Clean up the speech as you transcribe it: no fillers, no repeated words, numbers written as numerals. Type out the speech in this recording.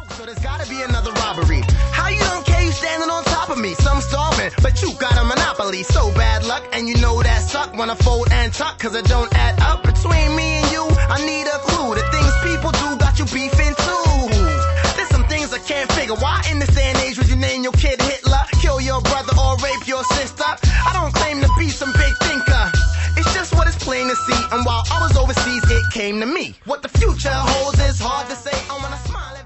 So there's gotta be another robbery. How you don't care you standing on top of me? Some starving, but you got a monopoly. So bad luck, and you know that suck. Wanna fold and tuck, cause it don't add up. Between me and you, I need a clue. The things people do got you beefing too. There's some things I can't figure. Why in this day and age would you name your kid Hitler? Kill your brother or rape your sister? I don't claim to be some big thinker. It's just what it's plain to see. And while I was overseas, it came to me. What the future holds is hard to say. I wanna smile.